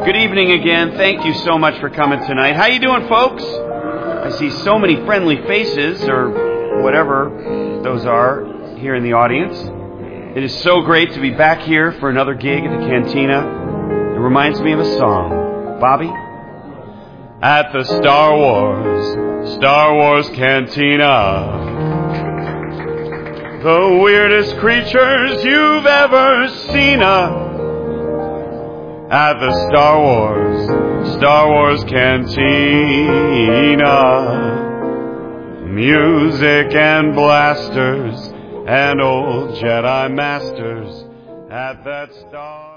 Good evening again. Thank you so much for coming tonight. How you doing, folks? I see so many friendly faces, or whatever those are, here in the audience. It is so great to be back here for another gig at the Cantina. It reminds me of a song. Bobby? At the Star Wars Cantina, the weirdest creatures you've ever seen. At the Star Wars Cantina, music and blasters and old Jedi masters at that Star